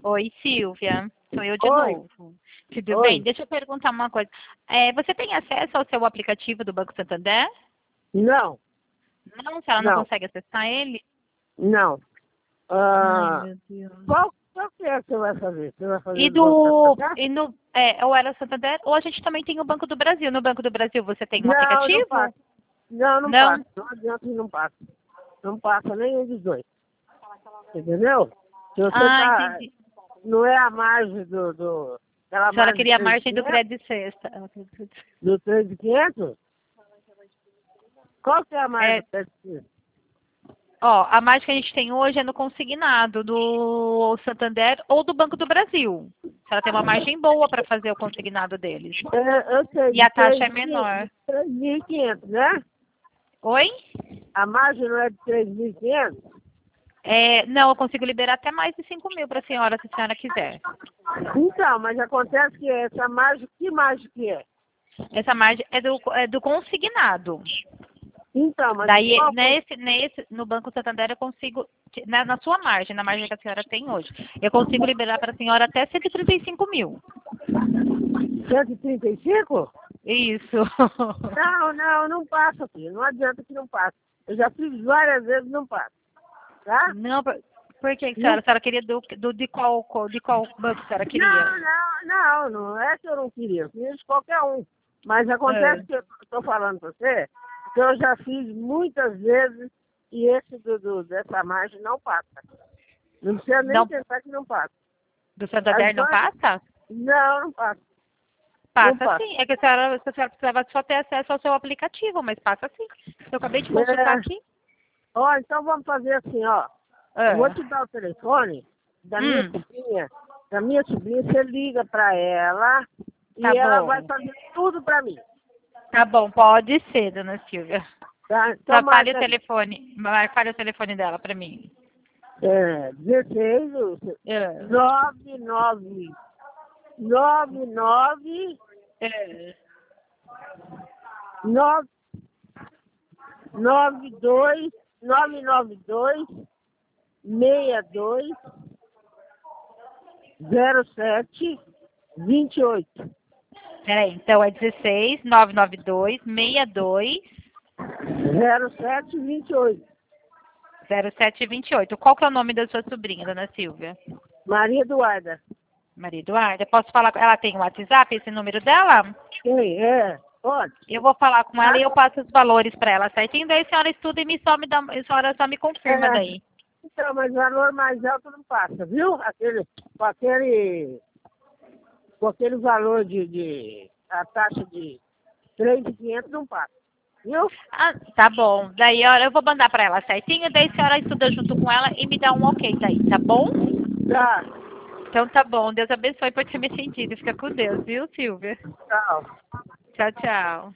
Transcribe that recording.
Oi, Silvia. Sou eu de Oi, novo. Tudo bem? oi. Deixa eu perguntar uma coisa. Você tem acesso ao seu aplicativo do Banco Santander? Não, Não, se ela não não, consegue acessar ele? não. Ai, Ah, meu Deus. qual que é que você vai fazer? Você vai fazer E do Banco do, Santander? e no, ou era Santander, ou a gente também tem o Banco do Brasil. No Banco do Brasil você tem um Não, não aplicativo? passa. Não, não Não? passa. Não adianta que não passa. Não passa nenhum dos dois. Entendeu? Se você Ah, tá. entendi. Não é a margem do aquela A senhora margem de queria a margem do 3.500? crédito sexta. Do 3.500? Qual que é a margem É, do 3.500? ó, a margem que a gente tem hoje é no consignado do Santander ou do Banco do Brasil. Ela tem uma margem boa para fazer o consignado deles. Eu sei, E de a taxa é 3.500, menor. de 3.500, né? Oi? A margem não é de 3.500? Não, eu consigo liberar até mais de 5 mil para a senhora, se a senhora quiser. Então, mas acontece que essa margem, que margem que é? Essa margem é do consignado. Então, mas Daí, qual que é? no Banco Santander, eu consigo, na sua margem, na margem que a senhora tem hoje, eu consigo liberar para a senhora até 135 mil. 135? Isso. Não, não, não passa, filho. Não adianta que não passa. Eu já fiz várias vezes, não passa. Tá? Não, por que, Não, senhora? A senhora queria de qual banco a senhora queria? não é que eu não queria. Eu queria de qualquer um. Mas É. acontece que eu estou falando para você que eu já fiz muitas vezes e esse dessa margem não passa. Não precisa nem Não, pensar que não passa. do As Santander não bancas, passa? não passa. Não Passa passa. sim. É que a senhora precisava só ter acesso ao seu aplicativo, mas passa sim. Eu acabei de consultar É, aqui. ó, então vamos fazer assim, ó. Eu vou É. te dar o telefone da minha Hum, sobrinha. Da minha sobrinha, você liga para ela tá e ela vai bom. fazer tudo para mim. Tá bom, pode ser, dona Silvia. Tá? Então Só fale o marca aí. telefone. Fale o telefone dela pra mim. 16, É. 99, 99, É. 9, 92, 992, 62, 07, 28. Peraí, então é 16 992 62 07, 28. 0728. Qual que é o nome da sua sobrinha, dona Silvia? Maria Eduarda. Maria Eduarda. Posso falar com ela? Tem o WhatsApp, esse número dela? Quem é? Pode. Eu vou falar com ela Tá? e eu passo os valores para ela certinho. Daí a senhora estuda e a senhora só me confirma É, daí. então, mas valor mais alto não passa, viu? Com aquele valor a taxa de 3.500 não passa, viu? Ah, tá bom. Daí eu vou mandar para ela certinho. Daí a senhora estuda junto com ela e me dá um ok daí, tá bom? Tá, Então tá bom. Deus abençoe por ter me atendido. Fica com Deus, viu, Silvia? tchau. Tchau, tchau.